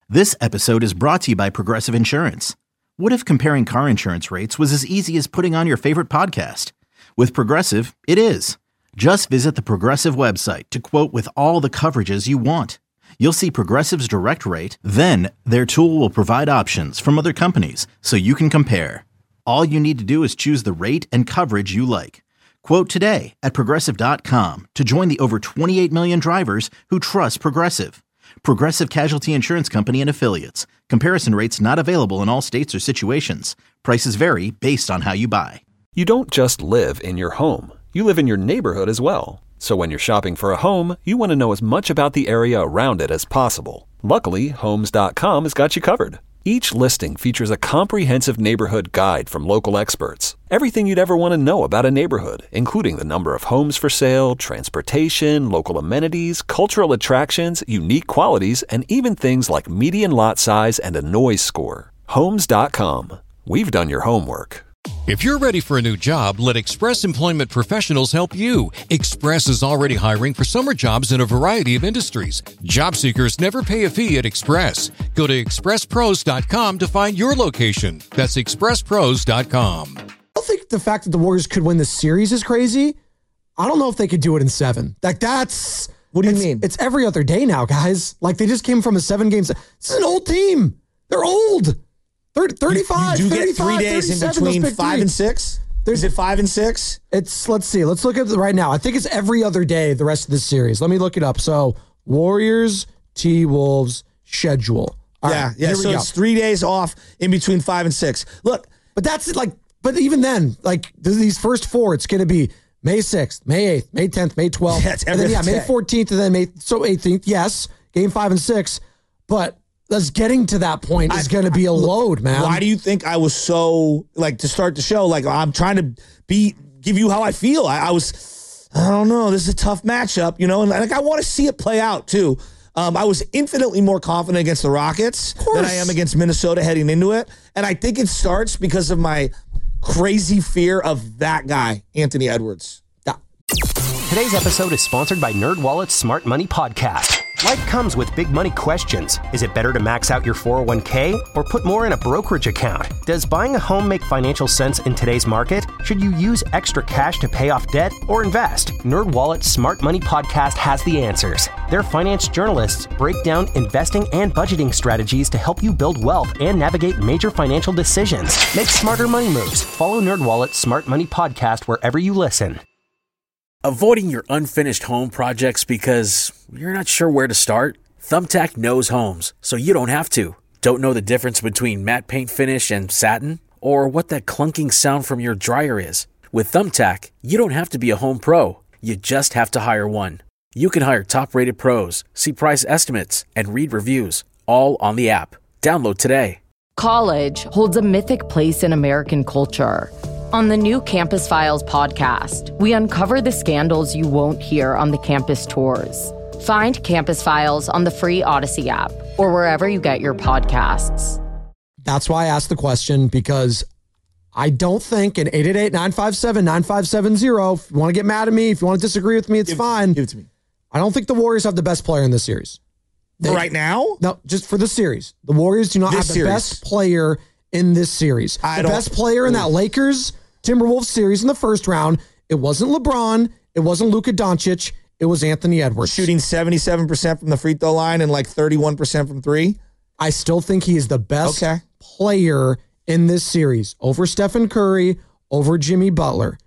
This episode is brought to you by Progressive Insurance. What if comparing car insurance rates was as easy as putting on your favorite podcast? With Progressive, it is. Just visit the Progressive website to quote with all the coverages you want. You'll see Progressive's direct rate, then their tool will provide options from other companies so you can compare. All you need to do is choose the rate and coverage you like. Quote today at Progressive.com to join the over 28 million drivers who trust Progressive. Progressive Casualty Insurance Company and Affiliates. Comparison rates not available in all states or situations. Prices vary based on how you buy. You don't just live in your home. You live in your neighborhood as well. So when you're shopping for a home, you want to know as much about the area around it as possible. Luckily, Homes.com has got you covered. Each listing features a comprehensive neighborhood guide from local experts. Everything you'd ever want to know about a neighborhood, including the number of homes for sale, transportation, local amenities, cultural attractions, unique qualities, and even things like median lot size and a noise score. Homes.com. We've done your homework. If you're ready for a new job, let Express Employment Professionals help you. Express is already hiring for summer jobs in a variety of industries. Job seekers never pay a fee at Express. Go to expresspros.com to find your location. That's expresspros.com. I don't think the fact that the Warriors could win the series is crazy. I don't know if they could do it in 7. Like, that's... What do you mean? It's every other day now, guys. Like, they just came from a 7-game... This is an old team. They're old. 35, you do 35, get 3 days in between 5 and 6? Is it 5 and 6? It's, let's see. Let's look at it right now. I think it's every other day the rest of this series. Let me look it up. So, Warriors, T-Wolves, schedule. All right, so it's 3 days off in between 5 and 6. Look, but that's like, but even then, like these first 4, it's going to be May 6th, May 8th, May 10th, May 12th. Yeah, it's and then, every May 14th, and then May 18th. Yes, game 5 and 6. But us getting to that point is going to be a load, man. Why do you think I was so, like, to start the show, like, I'm trying to give you how I feel. I don't know, this is a tough matchup, you know, and like I want to see it play out, too. I was infinitely more confident against the Rockets than I am against Minnesota heading into it, and I think it starts because of my crazy fear of that guy, Anthony Edwards. Yeah. Today's episode is sponsored by NerdWallet's Smart Money Podcast. Life comes with big money questions. Is it better to max out your 401k or put more in a brokerage account? Does buying a home make financial sense in today's market? Should you use extra cash to pay off debt or invest? NerdWallet's Smart Money Podcast has the answers. Their finance journalists break down investing and budgeting strategies to help you build wealth and navigate major financial decisions. Make smarter money moves. Follow NerdWallet's Smart Money Podcast wherever you listen. Avoiding your unfinished home projects because you're not sure where to start? Thumbtack knows homes, so you don't have to. Don't know the difference between matte paint finish and satin? Or what that clunking sound from your dryer is? With Thumbtack, you don't have to be a home pro. You just have to hire one. You can hire top-rated pros, see price estimates, and read reviews, all on the app. Download today. College holds a mythic place in American culture. On the new Campus Files podcast, we uncover the scandals you won't hear on the campus tours. Find Campus Files on the free Odyssey app or wherever you get your podcasts. That's why I asked the question, because I don't think in 888-957-9570, if you want to get mad at me, if you want to disagree with me, it's fine. Give it to me. I don't think the Warriors have the best player in this series. Right now? No, just for the series. The Warriors do not have the best player in this series. The best player in that Lakers-Timberwolves series in the first round, it wasn't LeBron, it wasn't Luka Doncic, it was Anthony Edwards. Shooting 77% from the free throw line and like 31% from 3? I still think he is the best player in this series. Over Stephen Curry, over Jimmy Butler.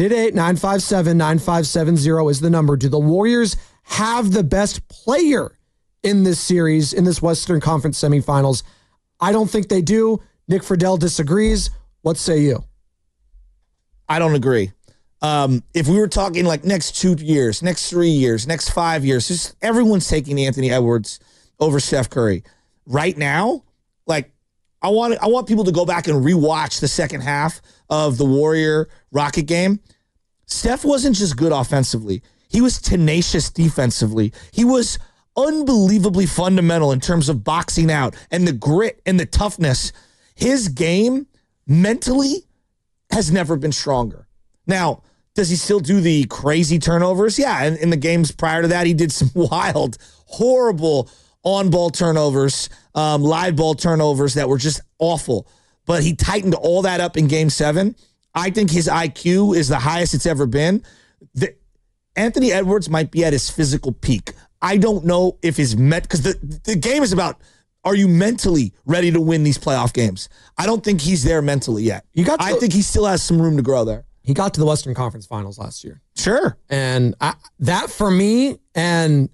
888-957-9570 is the number. Do the Warriors have the best player in this series, in this Western Conference semifinals? I don't think they do. Nick Friedel disagrees. What say you? I don't agree. If we were talking like next 2 years, next 3 years, next 5 years, just everyone's taking Anthony Edwards over Steph Curry. Right now, like I want people to go back and rewatch the second half of the Warrior-Rocket game. Steph wasn't just good offensively. He was tenacious defensively. He was unbelievably fundamental in terms of boxing out and the grit and the toughness. His game mentally has never been stronger. Now, does he still do the crazy turnovers? Yeah, in the games prior to that, he did some wild, horrible on-ball turnovers live ball turnovers that were just awful. But he tightened all that up in Game 7. I think his IQ is the highest it's ever been. Anthony Edwards might be at his physical peak. I don't know if his because the game is about, are you mentally ready to win these playoff games? I don't think he's there mentally yet. I think he still has some room to grow there. He got to the Western Conference Finals last year. Sure. And that for me, they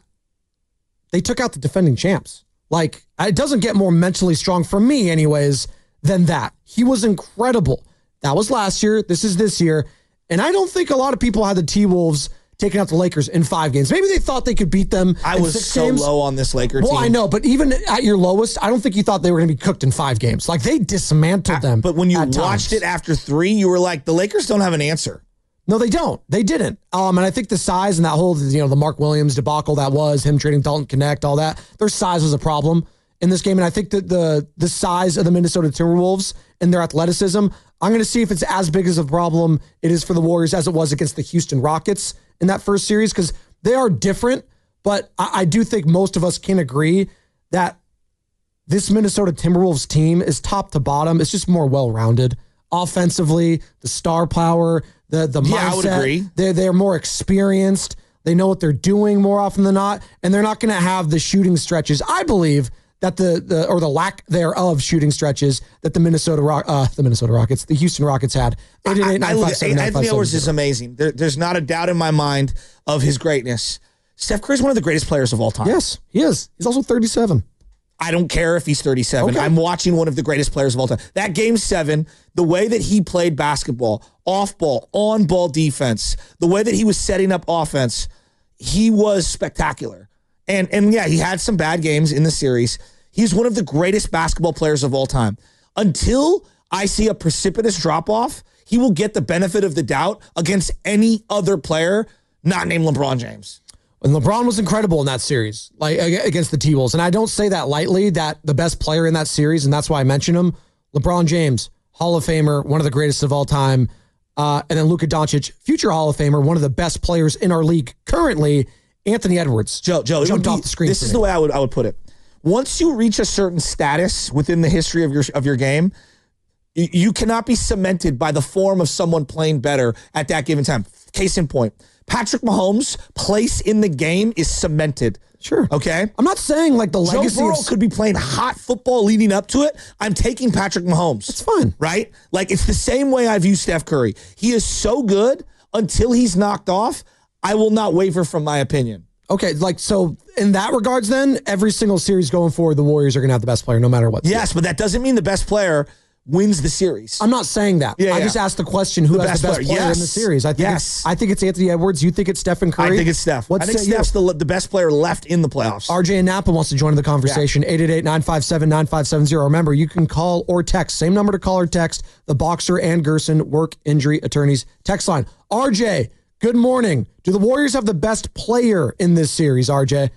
took out the defending champs. Like, it doesn't get more mentally strong for me anyways than that. He was incredible. That was last year. This is this year. And I don't think a lot of people had the T-Wolves taking out the Lakers in 5 games. Maybe they thought they could beat them I was 6 so games. Low on this Laker team. Well, I know, but even at your lowest, I don't think you thought they were going to be cooked in 5 games. Like, they dismantled them. But when you watched it after 3, you were like, the Lakers don't have an answer. No, they don't. They didn't. And I think the size and that whole, the Mark Williams debacle that was, him trading Dalton Connect, all that, their size was a problem in this game. And I think that the size of the Minnesota Timberwolves and their athleticism, I'm going to see if it's as big as a problem it is for the Warriors as it was against the Houston Rockets in that first series, because they are different. But I do think most of us can agree that this Minnesota Timberwolves team is top to bottom. It's just more well-rounded. Offensively, the star power, the mindset. I would agree. They're more experienced. They know what they're doing more often than not, and they're not going to have the shooting stretches. I believe that the lack thereof shooting stretches that the Houston Rockets had. Anthony Edwards is amazing. There's not a doubt in my mind of his greatness. Steph Curry is one of the greatest players of all time. Yes, he is. He's also 37. I don't care if he's 37. Okay. I'm watching one of the greatest players of all time. That Game 7, the way that he played basketball, off ball, on ball defense, the way that he was setting up offense, he was spectacular. And yeah, he had some bad games in the series. He's one of the greatest basketball players of all time. Until I see a precipitous drop-off, he will get the benefit of the doubt against any other player not named LeBron James. And LeBron was incredible in that series, like against the T-Wolves. And I don't say that lightly, that the best player in that series, and that's why I mention him, LeBron James, Hall of Famer, one of the greatest of all time. And then Luka Doncic, future Hall of Famer, one of the best players in our league currently, Anthony Edwards. Joe, jumped off the screen. This is the way I would put it. Once you reach a certain status within the history of your game, you cannot be cemented by the form of someone playing better at that given time. Case in point, Patrick Mahomes' place in the game is cemented. Sure. Okay? I'm not saying like the legacy Joe Burrow could be playing hot football leading up to it. I'm taking Patrick Mahomes. It's fine. Right? Like, it's the same way I view Steph Curry. He is so good until he's knocked off. I will not waver from my opinion. Okay, like, so in that regards then, every single series going forward, the Warriors are going to have the best player no matter what. Yes, but that doesn't mean the best player wins the series. I'm not saying that. I just asked the question, who has the best player in the series? I think it's Anthony Edwards. You think it's Stephen Curry? I think it's Steph. I think Steph's the best player left in the playoffs. RJ in Napa wants to join the conversation. 888-957-9570. Remember, you can call or text. Same number to call or text. The Boxer and Gerson Work Injury Attorneys text line. RJ, good morning. Do the Warriors have the best player in this series, RJ?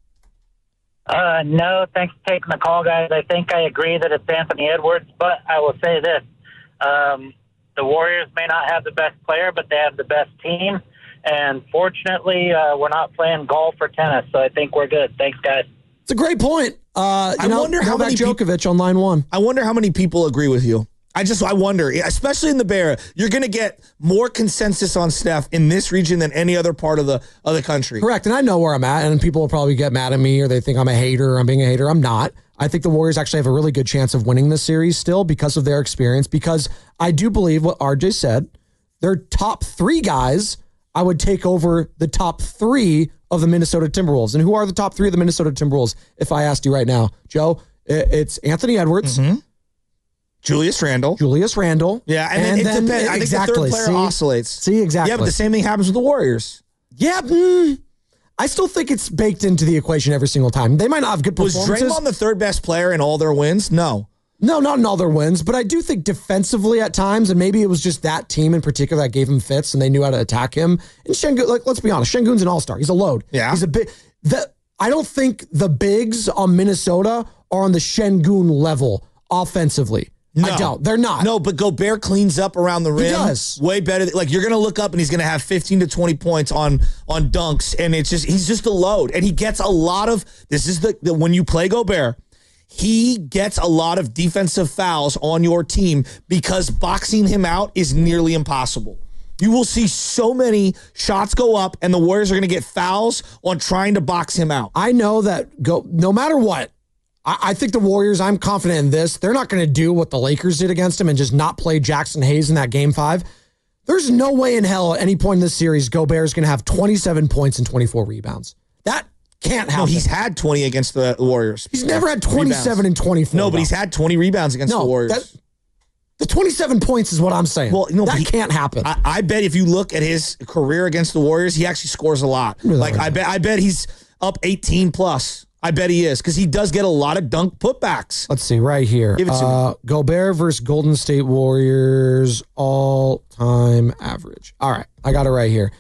No, thanks for taking the call, guys. I think I agree that it's Anthony Edwards, but I will say this. The Warriors may not have the best player, but they have the best team. And fortunately, we're not playing golf or tennis, so I think we're good. Thanks, guys. It's a great point. I wonder how many Djokovic on line 1. I wonder how many people agree with you. I wonder, especially in the Bay Area, you're going to get more consensus on Steph in this region than any other part of the country. Correct, and I know where I'm at, and people will probably get mad at me or they think I'm a hater or I'm being a hater. I'm not. I think the Warriors actually have a really good chance of winning this series still because of their experience, because I do believe what RJ said. Their top 3 guys, I would take over the top 3 of the Minnesota Timberwolves. And who are the top 3 of the Minnesota Timberwolves, if I asked you right now? Joe, it's Anthony Edwards. Mm-hmm. Julius Randle. Yeah, and then it depends. I think the third player oscillates. See, exactly. Yeah, but the same thing happens with the Warriors. Yeah, I still think it's baked into the equation every single time. They might not have good performances. Was Draymond the third best player in all their wins? No, not in all their wins, but I do think defensively at times, and maybe it was just that team in particular that gave him fits and they knew how to attack him. And Şengün, like, let's be honest, Şengün's an all-star. He's a load. Yeah. He's a big. I don't think the bigs on Minnesota are on the Şengün level offensively. No. I don't. They're not. No, but Gobert cleans up around the rim. He does. Way better. Like, you're going to look up and he's going to have 15 to 20 points on dunks, and he's just a load. And he gets a lot of, this is when you play Gobert, he gets a lot of defensive fouls on your team because boxing him out is nearly impossible. You will see so many shots go up, and the Warriors are going to get fouls on trying to box him out. I know that no matter what, I think the Warriors, I'm confident in this. They're not going to do what the Lakers did against him and just not play Jackson Hayes in that Game 5. There's no way in hell at any point in this series Gobert is going to have 27 points and 24 rebounds. That can't happen. No, he's had 20 against the Warriors. He's never had 27 and 24. No, but he's had 20 rebounds against the Warriors. The 27 points is what I'm saying. Well, no, that can't happen. I bet if you look at his career against the Warriors, he actually scores a lot. Really? I bet he's up 18 plus. I bet he is because he does get a lot of dunk putbacks. Let's see right here. Give it to me. Gobert versus Golden State Warriors all-time average. All right, I got it right here.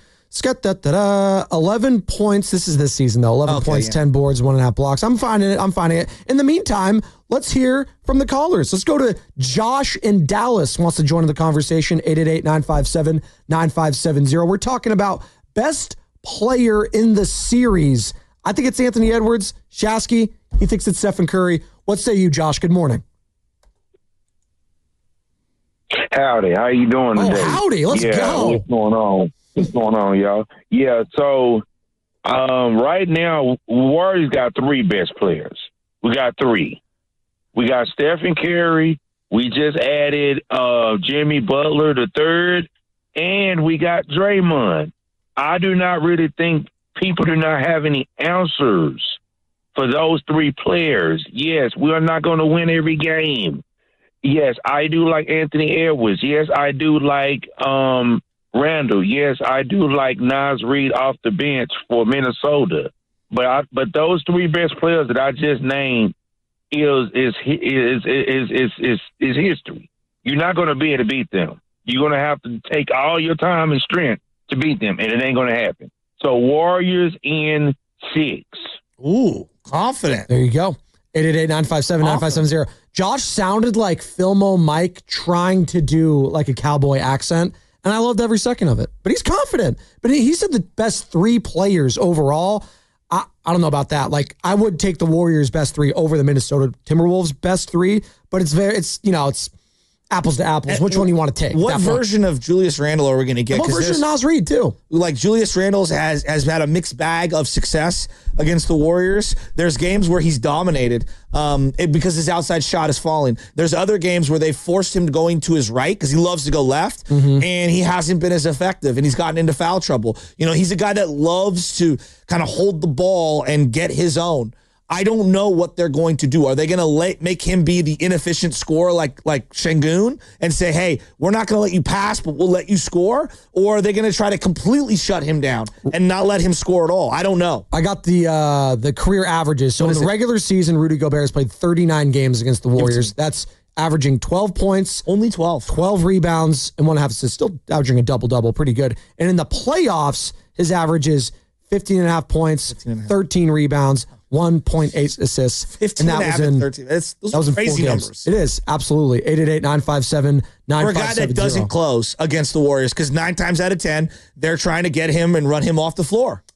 11 points. This is this season, though. 11 points, 10 boards, 1.5 blocks. I'm finding it. In the meantime, let's hear from the callers. Let's go to Josh in Dallas. Wants to join the conversation. 888-957-9570. We're talking about best player in the series. I think it's Anthony Edwards. Shasky, he thinks it's Stephen Curry. What say you, Josh? Good morning. Howdy. How you doing today? Howdy. Let's go. What's going on, y'all? Yeah, so right now, Warriors got 3 best players. We got 3. We got Stephen Curry. We just added Jimmy Butler the third, and we got Draymond. I do not really think people do not have any answers for those 3 players. Yes, we are not going to win every game. Yes, I do like Anthony Edwards. Yes, I do like Randall. Yes, I do like Naz Reid off the bench for Minnesota. But those 3 best players that I just named is history. You're not going to be able to beat them. You're going to have to take all your time and strength to beat them, and it ain't going to happen. So Warriors in 6. Ooh, confident. There you go. 888-957-9570. Josh sounded like Filmo Mike trying to do like a cowboy accent, and I loved every second of it. But he's confident. But he said the best 3 players overall. I don't know about that. Like, I would take the Warriors' best 3 over the Minnesota Timberwolves' best 3, but it's apples to apples. Which one do you want to take? What version of Julius Randle are we going to get? What version of Naz Reid, too? Like, Julius Randle has had a mixed bag of success against the Warriors. There's games where he's dominated because his outside shot is falling. There's other games where they forced him going to his right because he loves to go left, and he hasn't been as effective, and he's gotten into foul trouble. You know, he's a guy that loves to kind of hold the ball and get his own. I don't know what they're going to do. Are they going to make him be the inefficient scorer like Şengün and say, hey, we're not going to let you pass, but we'll let you score? Or are they going to try to completely shut him down and not let him score at all? I don't know. I got the career averages. So in the regular season, Rudy Gobert has played 39 games against the Warriors. That's averaging 12 points. Only 12. 12 rebounds and 1.5 assists. Still averaging a double-double. Pretty good. And in the playoffs, his average is 15.5 points, 13 rebounds, 1.8 assists. 15 and that was in 13. Those are crazy numbers. It is, absolutely. 888-957-9570. For a guy that doesn't close against the Warriors, because 9 times out of 10, they're trying to get him and run him off the floor.